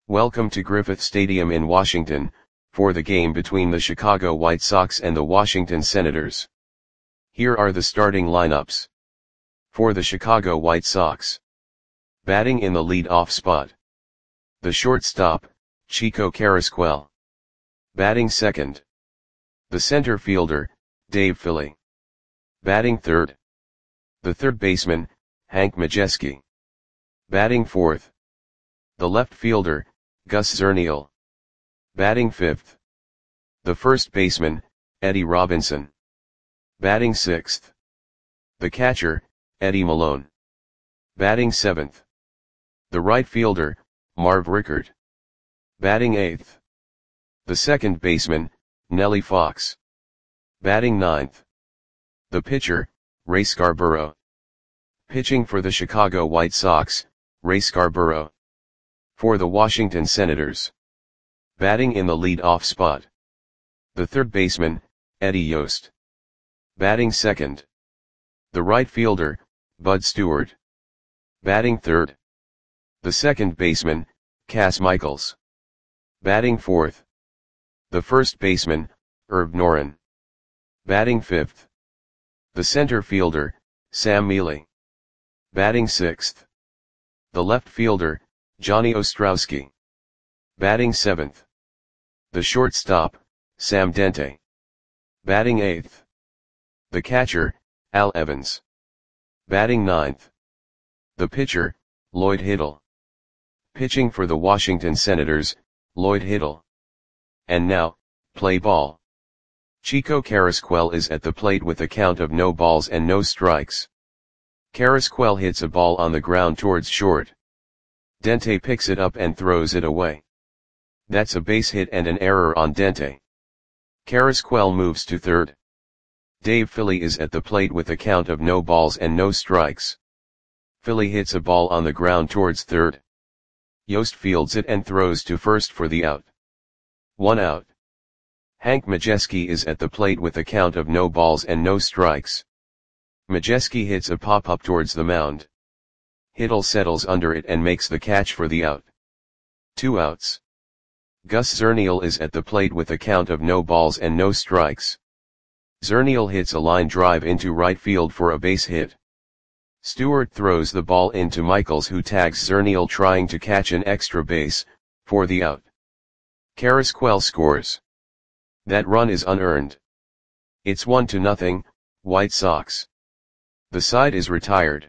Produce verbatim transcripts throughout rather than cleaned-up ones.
Welcome to Griffith Stadium in Washington, for the game between the Chicago White Sox and the Washington Senators. Here are the starting lineups. For the Chicago White Sox. Batting in the lead-off spot. The shortstop, Chico Carrasquel. Batting second. The center fielder, Dave Philly. Batting third. The third baseman, Hank Majeski. Batting fourth. The left fielder, Gus Zernial. Batting fifth. The first baseman, Eddie Robinson. Batting sixth. The catcher, Eddie Malone. Batting seventh. The right fielder, Marv Rickert. Batting eighth. The second baseman, Nellie Fox. Batting ninth. The pitcher, Ray Scarborough. Pitching for the Chicago White Sox, Ray Scarborough. For the Washington Senators. Batting in the lead-off spot. The third baseman, Eddie Yost. Batting second. The right fielder, Bud Stewart. Batting third. The second baseman, Cass Michaels. Batting fourth. The first baseman, Herb Noren. Batting fifth. The center fielder, Sam Mealy. Batting sixth. The left fielder, Johnny Ostrowski. Batting seventh. The shortstop, Sam Dente. Batting eighth. The catcher, Al Evans. Batting ninth. The pitcher, Lloyd Hiddle. Pitching for the Washington Senators, Lloyd Hiddle. And now, play ball. Chico Carrasquel is at the plate with a count of no balls and no strikes. Carrasquel hits a ball on the ground towards short. Dente picks it up and throws it away. That's a base hit and an error on Dente. Carrasquel moves to third. Dave Philly is at the plate with a count of no balls and no strikes. Philly hits a ball on the ground towards third. Yost fields it and throws to first for the out. One out. Hank Majeski is at the plate with a count of no balls and no strikes. Majeski hits a pop-up towards the mound. Hiddle settles under it and makes the catch for the out. Two outs. Gus Zernial is at the plate with a count of no balls and no strikes. Zernial hits a line drive into right field for a base hit. Stewart throws the ball into Michaels, who tags Zernial trying to catch an extra base, for the out. Carrasquel scores. That run is unearned. It's one to nothing, White Sox. The side is retired.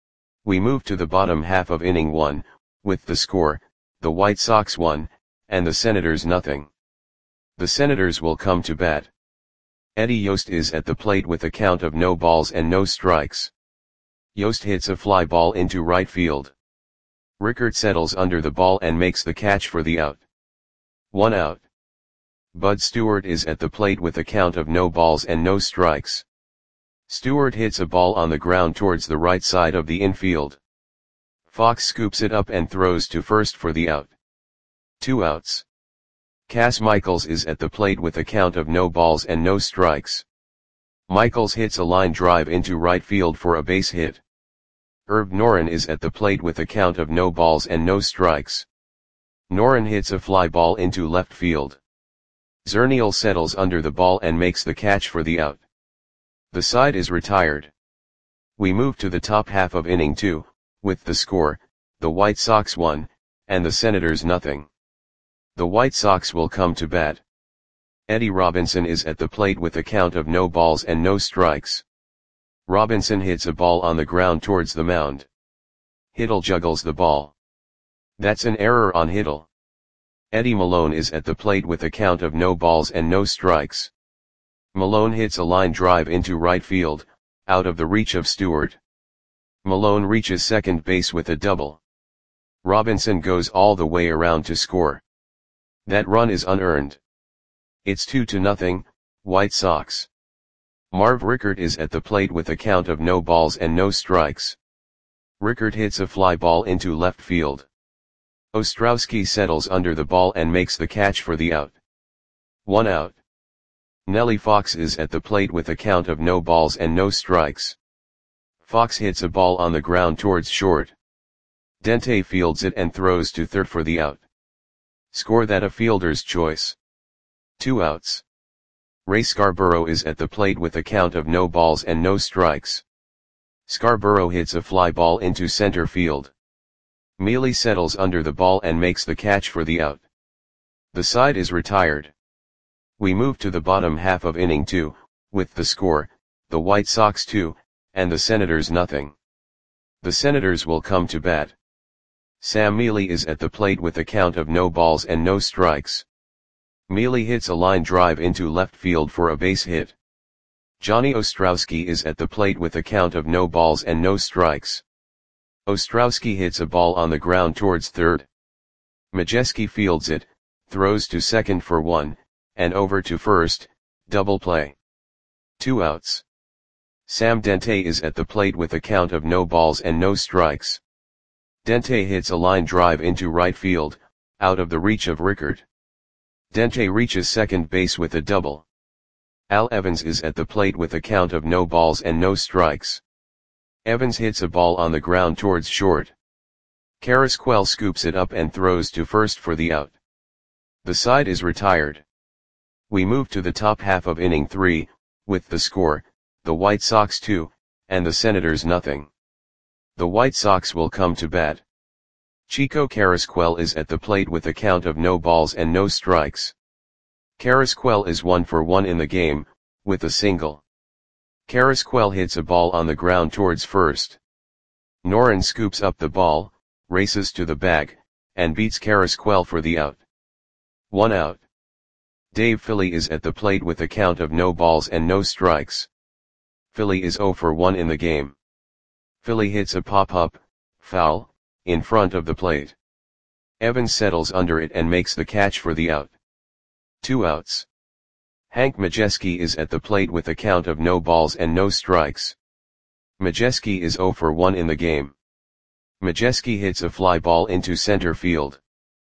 We move to the bottom half of inning one, with the score, the White Sox one, and the Senators nothing. The Senators will come to bat. Eddie Yost is at the plate with a count of no balls and no strikes. Yost hits a fly ball into right field. Rickert settles under the ball and makes the catch for the out. One out. Bud Stewart is at the plate with a count of no balls and no strikes. Stewart hits a ball on the ground towards the right side of the infield. Fox scoops it up and throws to first for the out. Two outs. Cass Michaels is at the plate with a count of no balls and no strikes. Michaels hits a line drive into right field for a base hit. Herb Noren is at the plate with a count of no balls and no strikes. Noren hits a fly ball into left field. Zernial settles under the ball and makes the catch for the out. The side is retired. We move to the top half of inning two, with the score, the White Sox one, and the Senators nothing. The White Sox will come to bat. Eddie Robinson is at the plate with a count of no balls and no strikes. Robinson hits a ball on the ground towards the mound. Hiddle juggles the ball. That's an error on Hiddle. Eddie Malone is at the plate with a count of no balls and no strikes. Malone hits a line drive into right field, out of the reach of Stewart. Malone reaches second base with a double. Robinson goes all the way around to score. That run is unearned. It's two to nothing, White Sox. Marv Rickert is at the plate with a count of no balls and no strikes. Rickert hits a fly ball into left field. Ostrowski settles under the ball and makes the catch for the out. One out. Nellie Fox is at the plate with a count of no balls and no strikes. Fox hits a ball on the ground towards short. Dente fields it and throws to third for the out. Score that a fielder's choice. Two outs. Ray Scarborough is at the plate with a count of no balls and no strikes. Scarborough hits a fly ball into center field. Mealy settles under the ball and makes the catch for the out. The side is retired. We move to the bottom half of inning two, with the score, the White Sox two, and the Senators nothing. The Senators will come to bat. Sam Mealy is at the plate with a count of no balls and no strikes. Mealy hits a line drive into left field for a base hit. Johnny Ostrowski is at the plate with a count of no balls and no strikes. Ostrowski hits a ball on the ground towards third. Majewski fields it, throws to second for one, and over to first, double play. Two outs. Sam Dente is at the plate with a count of no balls and no strikes. Dente hits a line drive into right field, out of the reach of Rickard. Dente reaches second base with a double. Al Evans is at the plate with a count of no balls and no strikes. Evans hits a ball on the ground towards short. Carrasquel scoops it up and throws to first for the out. The side is retired. We move to the top half of inning three, with the score, the White Sox two, and the Senators nothing. The White Sox will come to bat. Chico Carrasquel is at the plate with a count of no balls and no strikes. Carrasquel is one for one in the game, with a single. Carrasquel hits a ball on the ground towards first. Noren scoops up the ball, races to the bag, and beats Carrasquel for the out. One out. Dave Philly is at the plate with a count of no balls and no strikes. Philly is zero for one in the game. Philly hits a pop-up, foul, in front of the plate. Evans settles under it and makes the catch for the out. Two outs. Hank Majewski is at the plate with a count of no balls and no strikes. Majewski is zero for one in the game. Majewski hits a fly ball into center field.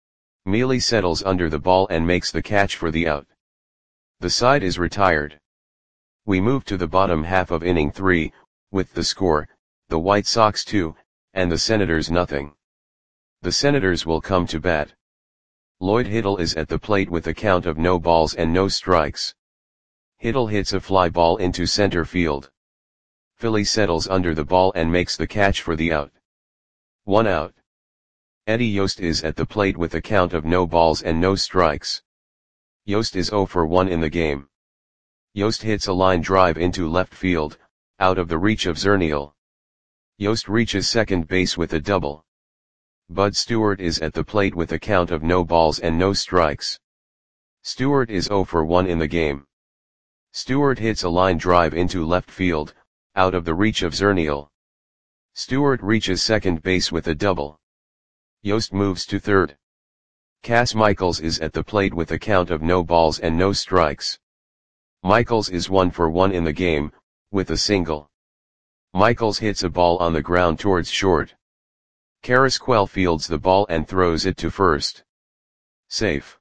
Mealy settles under the ball and makes the catch for the out. The side is retired. We move to the bottom half of inning three, with the score, the White Sox two, and the Senators nothing. The Senators will come to bat. Lloyd Hiddle is at the plate with a count of no balls and no strikes. Hiddle hits a fly ball into center field. Philly settles under the ball and makes the catch for the out. One out. Eddie Yost is at the plate with a count of no balls and no strikes. Yost is zero for one in the game. Yost hits a line drive into left field, out of the reach of Zernial. Yost reaches second base with a double. Bud Stewart is at the plate with a count of no balls and no strikes. Stewart is zero for one in the game. Stewart hits a line drive into left field, out of the reach of Zernial. Stewart reaches second base with a double. Yost moves to third. Cass Michaels is at the plate with a count of no balls and no strikes. Michaels is one for one in the game, with a single. Michaels hits a ball on the ground towards short. Carrasquel fields the ball and throws it to first. Safe.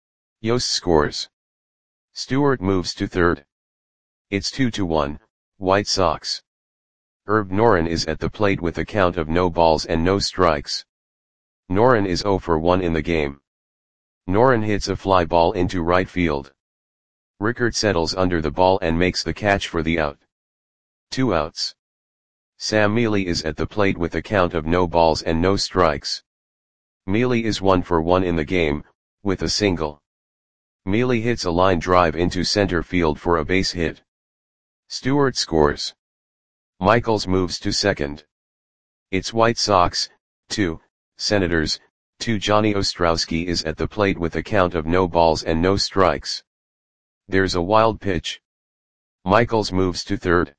Yost scores. Stewart moves to third. It's two to one, White Sox. Herb Noren is at the plate with a count of no balls and no strikes. Noren is zero for one in the game. Noren hits a fly ball into right field. Rickard settles under the ball and makes the catch for the out. Two outs. Sam Mealy is at the plate with a count of no balls and no strikes. Mealy is one for one in the game, with a single. Mealy hits a line drive into center field for a base hit. Stewart scores. Michaels moves to second. It's White Sox, two, Senators, two. Johnny Ostrowski is at the plate with a count of no balls and no strikes. There's a wild pitch. Michaels moves to third.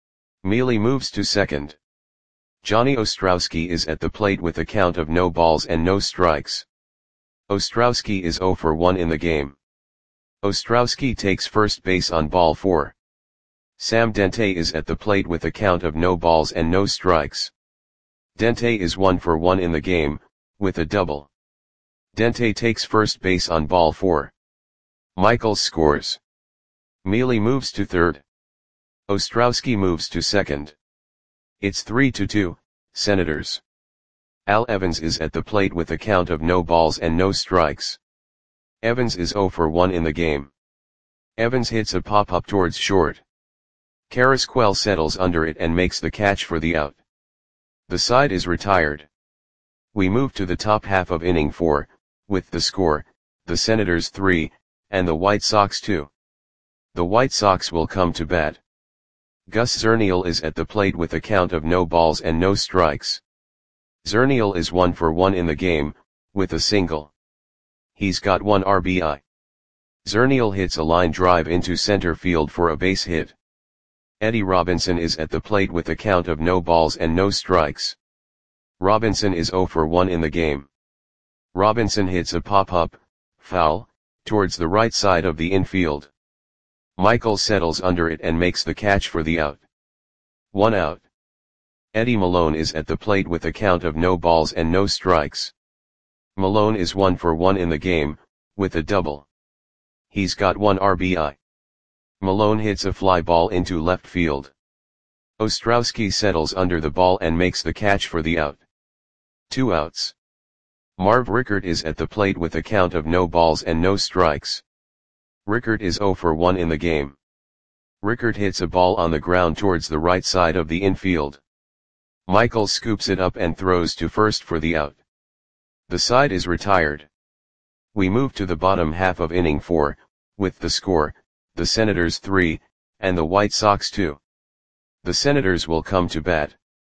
Mealy moves to second. Johnny Ostrowski is at the plate with a count of no balls and no strikes. Ostrowski is zero for one in the game. Ostrowski takes first base on ball four. Sam Dente is at the plate with a count of no balls and no strikes. Dente is one for one in the game, with a double. Dente takes first base on ball four. Michaels scores. Mealy moves to third. Ostrowski moves to second. It's three to two, Senators. Al Evans is at the plate with a count of no balls and no strikes. Evans is zero for one in the game. Evans hits a pop-up towards short. Carrasquel settles under it and makes the catch for the out. The side is retired. We move to the top half of inning four, with the score, the Senators three, and the White Sox two. The White Sox will come to bat. Gus Zernial is at the plate with a count of no balls and no strikes. Zernial is one for one in the game, with a single. He's got one R B I. Zernial hits a line drive into center field for a base hit. Eddie Robinson is at the plate with a count of no balls and no strikes. Robinson is zero for one in the game. Robinson hits a pop-up, foul, towards the right side of the infield. Michael settles under it and makes the catch for the out. One out. Eddie Malone is at the plate with a count of no balls and no strikes. Malone is one for one in the game, with a double. He's got one R B I. Malone hits a fly ball into left field. Ostrowski settles under the ball and makes the catch for the out. Two outs. Marv Rickert is at the plate with a count of no balls and no strikes. Rickert is zero for one in the game. Rickert hits a ball on the ground towards the right side of the infield. Michael scoops it up and throws to first for the out. The side is retired. We move to the bottom half of inning four, with the score, the Senators three, and the White Sox two. The Senators will come to bat.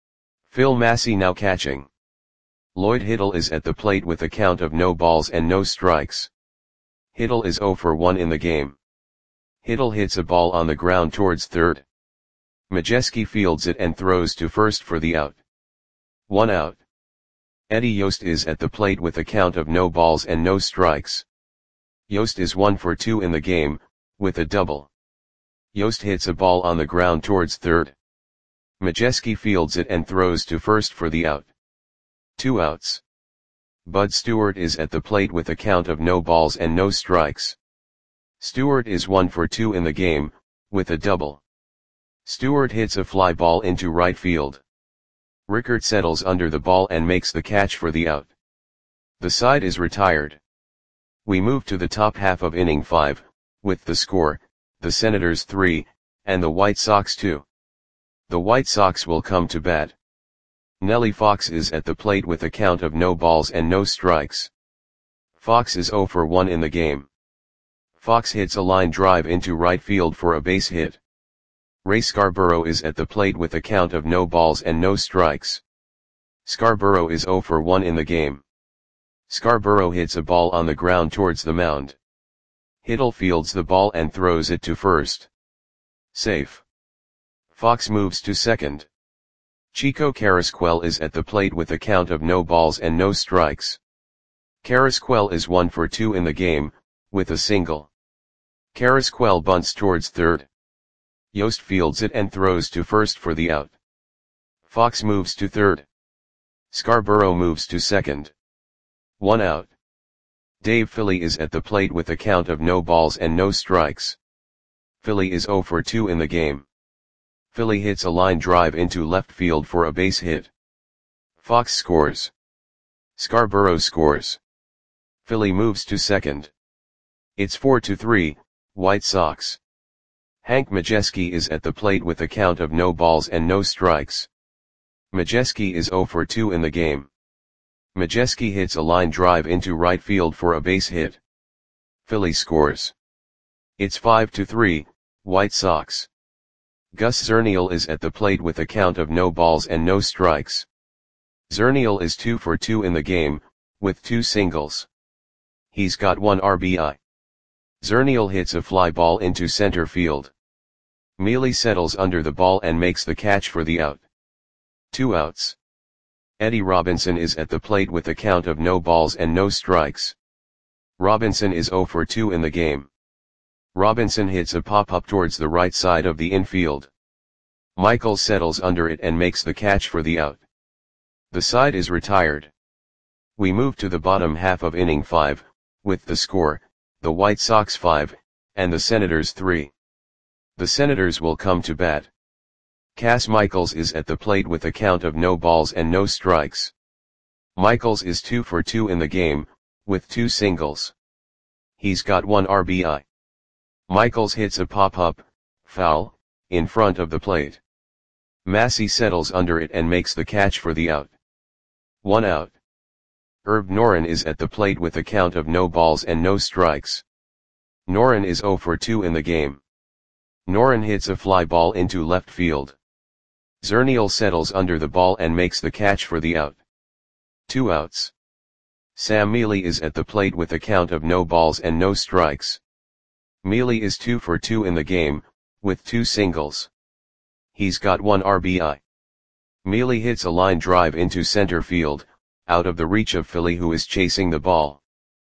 Phil Massey now catching. Lloyd Hittle is at the plate with a count of no balls and no strikes. Hittle is zero for one in the game. Hittle hits a ball on the ground towards third. Majeski fields it and throws to first for the out. One out. Eddie Yost is at the plate with a count of no balls and no strikes. Yost is one for two in the game, with a double. Yost hits a ball on the ground towards third. Majeski fields it and throws to first for the out. Two outs. Bud Stewart is at the plate with a count of no balls and no strikes. Stewart is one for two in the game, with a double. Stewart hits a fly ball into right field. Rickert settles under the ball and makes the catch for the out. The side is retired. We move to the top half of inning five, with the score, the Senators three, and the White Sox two. The White Sox will come to bat. Nellie Fox is at the plate with a count of no balls and no strikes. Fox is zero for one in the game. Fox hits a line drive into right field for a base hit. Ray Scarborough is at the plate with a count of no balls and no strikes. Scarborough is zero for one in the game. Scarborough hits a ball on the ground towards the mound. Hittle fields the ball and throws it to first. Safe. Fox moves to second. Chico Carrasquel is at the plate with a count of no balls and no strikes. Carrasquel is one for two in the game, with a single. Carrasquel bunts towards third. Yost fields it and throws to first for the out. Fox moves to third. Scarborough moves to second. One out. Dave Philly is at the plate with a count of no balls and no strikes. Philly is zero for two in the game. Philly hits a line drive into left field for a base hit. Fox scores. Scarborough scores. Philly moves to second. It's four to three, White Sox. Hank Majeski is at the plate with a count of no balls and no strikes. Majeski is zero for two in the game. Majeski hits a line drive into right field for a base hit. Philly scores. It's five to three, White Sox. Gus Zernial is at the plate with a count of no balls and no strikes. Zernial is two for two in the game, with two singles. He's got one R B I. Zernial hits a fly ball into center field. Mealy settles under the ball and makes the catch for the out. Two outs. Eddie Robinson is at the plate with a count of no balls and no strikes. Robinson is zero for two in the game. Robinson hits a pop-up towards the right side of the infield. Michael settles under it and makes the catch for the out. The side is retired. We move to the bottom half of inning five, with the score, the White Sox five, and the Senators three. The Senators will come to bat. Cass Michaels is at the plate with a count of no balls and no strikes. Michaels is two for two in the game, with two singles. He's got one R B I. Michaels hits a pop-up, foul, in front of the plate. Massey settles under it and makes the catch for the out. One out. Herb Noren is at the plate with a count of no balls and no strikes. Noren is zero for two in the game. Noren hits a fly ball into left field. Zernial settles under the ball and makes the catch for the out. Two outs. Sam Mealy is at the plate with a count of no balls and no strikes. Mealy is two for two in the game, with two singles. He's got one R B I. Mealy hits a line drive into center field, out of the reach of Philly, who is chasing the ball.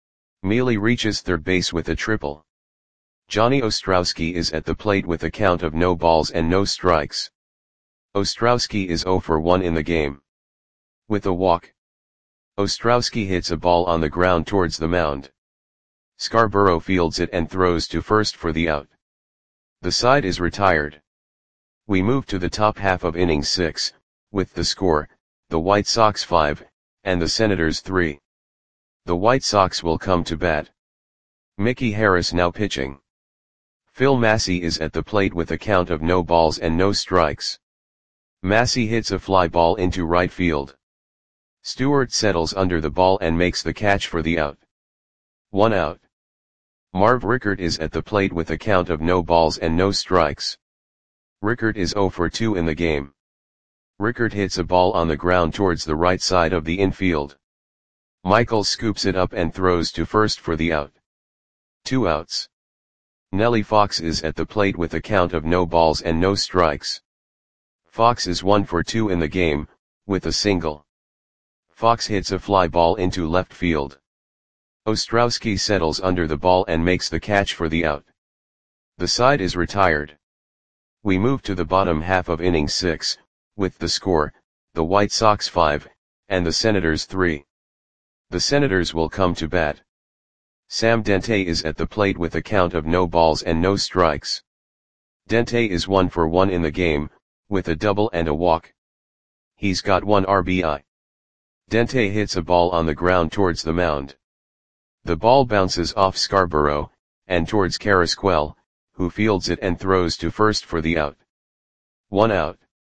Mealy reaches third base with a triple. Johnny Ostrowski is at the plate with a count of no balls and no strikes. Ostrowski is zero for one in the game. With a walk, Ostrowski hits a ball on the ground towards the mound. Scarborough fields it and throws to first for the out. The side is retired. We move to the top half of inning six, with the score, the White Sox five, and the Senators three. The White Sox will come to bat. Mickey Harris now pitching. Phil Massey is at the plate with a count of no balls and no strikes. Massey hits a fly ball into right field. Stewart settles under the ball and makes the catch for the out. One out. Marv Rickert is at the plate with a count of no balls and no strikes. Rickert is zero for two in the game. Rickert hits a ball on the ground towards the right side of the infield. Michaels scoops it up and throws to first for the out. Two outs. Nellie Fox is at the plate with a count of no balls and no strikes. Fox is one for two in the game, with a single. Fox hits a fly ball into left field. Ostrowski settles under the ball and makes the catch for the out. The side is retired. We move to the bottom half of inning six, with the score, the White Sox five, and the Senators three. The Senators will come to bat. Sam Dente is at the plate with a count of no balls and no strikes. Dente is one for one in the game, with a double and a walk. He's got one R B I. Dente hits a ball on the ground towards the mound. The ball bounces off Scarborough, and towards Carrasquel, who fields it and throws to first for the out. One out.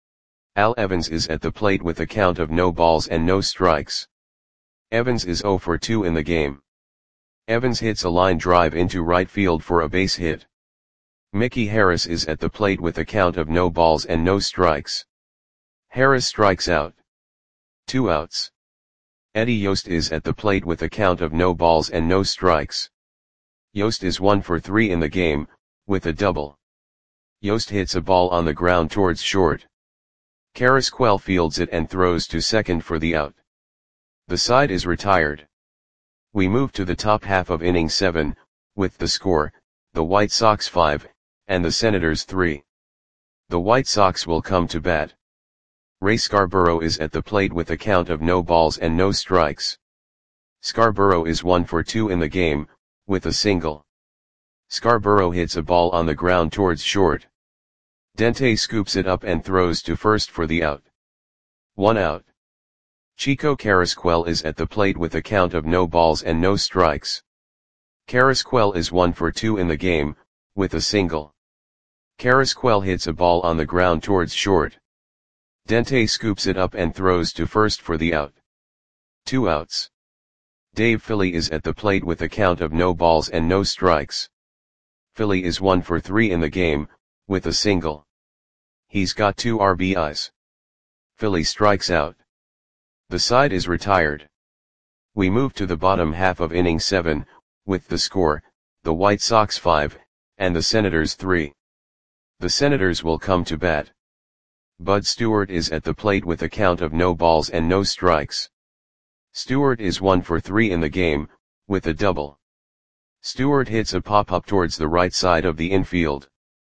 Al Evans is at the plate with a count of no balls and no strikes. Evans is zero for two in the game. Evans hits a line drive into right field for a base hit. Mickey Harris is at the plate with a count of no balls and no strikes. Harris strikes out. Two outs. Eddie Yost is at the plate with a count of no balls and no strikes. Yost is one for three in the game, with a double. Yost hits a ball on the ground towards short. Carrasquel fields it and throws to second for the out. The side is retired. We move to the top half of inning seven, with the score, the White Sox five, and the Senators three. The White Sox will come to bat. Ray Scarborough is at the plate with a count of no balls and no strikes. Scarborough is one for two in the game, with a single. Scarborough hits a ball on the ground towards short. Dente scoops it up and throws to first for the out. One out. Chico Carrasquel is at the plate with a count of no balls and no strikes. Carrasquel is one for two in the game, with a single. Carrasquel hits a ball on the ground towards short. Dente scoops it up and throws to first for the out. Two outs. Dave Philly is at the plate with a count of no balls and no strikes. Philly is one for three in the game, with a single. He's got two R B Is. Philly strikes out. The side is retired. We move to the bottom half of inning seven, with the score, the White Sox five, and the Senators three. The Senators will come to bat. Bud Stewart is at the plate with a count of no balls and no strikes. Stewart is one for three in the game, with a double. Stewart hits a pop-up towards the right side of the infield.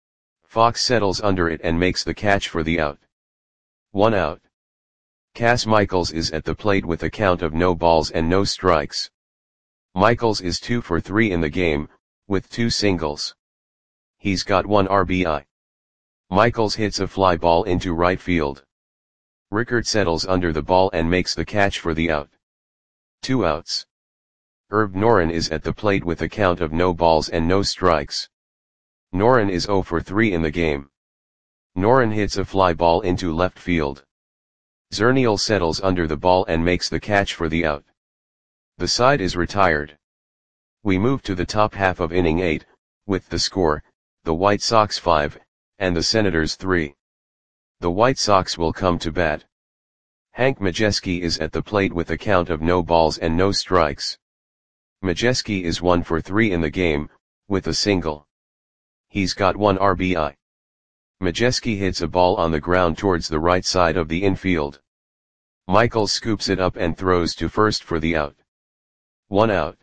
Fox settles under it and makes the catch for the out. One out. Cass Michaels is at the plate with a count of no balls and no strikes. Michaels is two for three in the game, with two singles. He's got one R B I. Michaels hits a fly ball into right field. Rickert settles under the ball and makes the catch for the out. Two outs. Herb Noren is at the plate with a count of no balls and no strikes. Noren is zero for three in the game. Noren hits a fly ball into left field. Zernial settles under the ball and makes the catch for the out. The side is retired. We move to the top half of inning eight, with the score, the White Sox five, and the Senators three. The White Sox will come to bat. Hank Majeski is at the plate with a count of no balls and no strikes. Majeski is one for three in the game, with a single. He's got one R B I. Majeski hits a ball on the ground towards the right side of the infield. Michaels scoops it up and throws to first for the out. One out.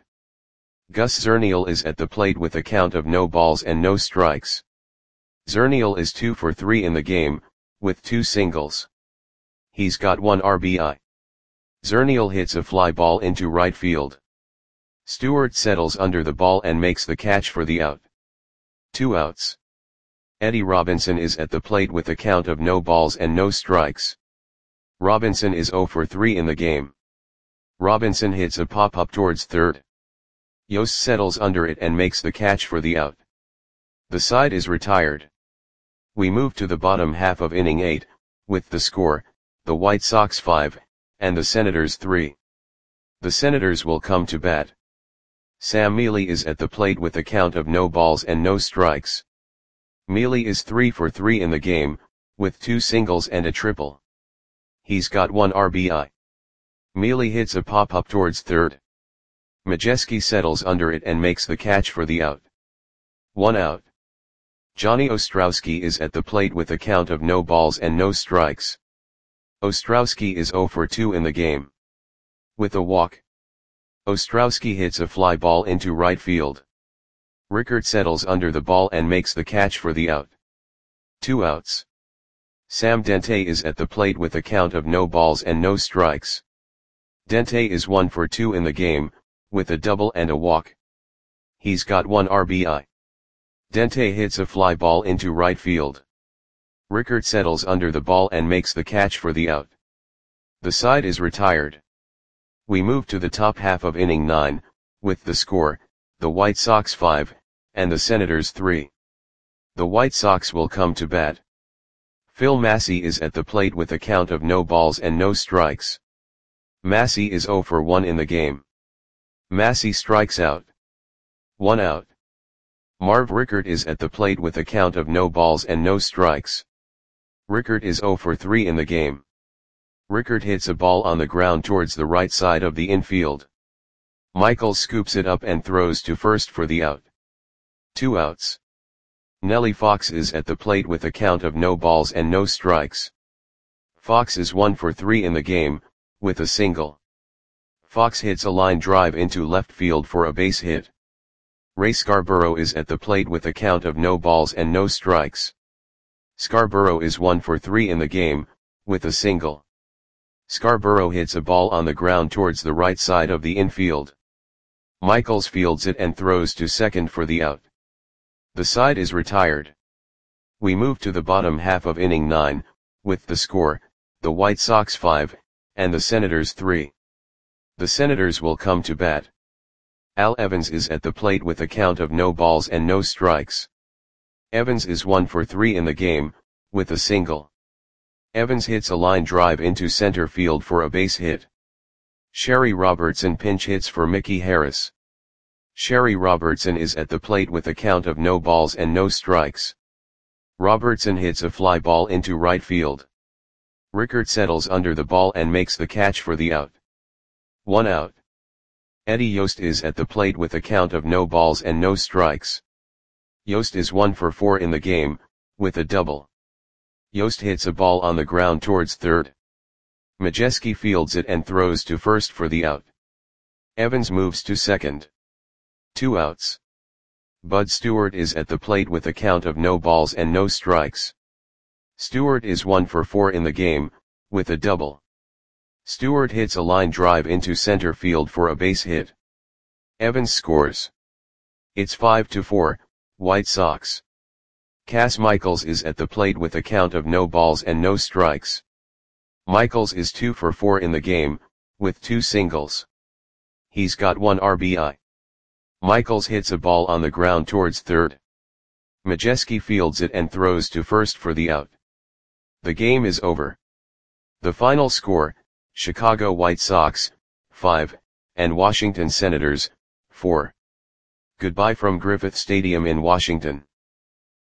Gus Zernial is at the plate with a count of no balls and no strikes. Zernial is two for three in the game, with two singles. He's got one R B I. Zernial hits a fly ball into right field. Stewart settles under the ball and makes the catch for the out. Two outs. Eddie Robinson is at the plate with a count of no balls and no strikes. Robinson is zero for three in the game. Robinson hits a pop-up towards third. Yost settles under it and makes the catch for the out. The side is retired. We move to the bottom half of inning eight, with the score, the White Sox five, and the Senators three. The Senators will come to bat. Sam Mealy is at the plate with a count of no balls and no strikes. Mealy is three for three in the game, with two singles and a triple. He's got one R B I. Mealy hits a pop-up towards third. Majeski settles under it and makes the catch for the out. One out. Johnny Ostrowski is at the plate with a count of no balls and no strikes. Ostrowski is zero for two in the game. With a walk. Ostrowski hits a fly ball into right field. Rickert settles under the ball and makes the catch for the out. Two outs. Sam Dente is at the plate with a count of no balls and no strikes. Dente is one for two in the game, with a double and a walk. He's got one R B I. Dente hits a fly ball into right field. Rickert settles under the ball and makes the catch for the out. The side is retired. We move to the top half of inning nine, with the score, the White Sox five, and the Senators three. The White Sox will come to bat. Phil Massey is at the plate with a count of no balls and no strikes. Massey is zero for one in the game. Massey strikes out. One out. Marv Rickert is at the plate with a count of no balls and no strikes. Rickert is zero for three in the game. Rickert hits a ball on the ground towards the right side of the infield. Michaels scoops it up and throws to first for the out. Two outs. Nellie Fox is at the plate with a count of no balls and no strikes. Fox is one for three in the game, with a single. Fox hits a line drive into left field for a base hit. Ray Scarborough is at the plate with a count of no balls and no strikes. Scarborough is one for three in the game, with a single. Scarborough hits a ball on the ground towards the right side of the infield. Michaels fields it and throws to second for the out. The side is retired. We move to the bottom half of inning nine, with the score, the White Sox five, and the Senators three. The Senators will come to bat. Al Evans is at the plate with a count of no balls and no strikes. Evans is one for three in the game, with a single. Evans hits a line drive into center field for a base hit. Sherry Robertson pinch hits for Mickey Harris. Sherry Robertson is at the plate with a count of no balls and no strikes. Robertson hits a fly ball into right field. Rickert settles under the ball and makes the catch for the out. One out. Eddie Yost is at the plate with a count of no balls and no strikes. Yost is one for four in the game, with a double. Yost hits a ball on the ground towards third. Majeski fields it and throws to first for the out. Evans moves to second. Two outs. Bud Stewart is at the plate with a count of no balls and no strikes. Stewart is one for four in the game, with a double. Stewart hits a line drive into center field for a base hit. Evans scores. It's five to four, White Sox. Cass Michaels is at the plate with a count of no balls and no strikes. Michaels is two for four in the game, with two singles. He's got one R B I. Michaels hits a ball on the ground towards third. Majewski fields it and throws to first for the out. The game is over. The final score, Chicago White Sox, five, and Washington Senators, four. Goodbye from Griffith Stadium in Washington.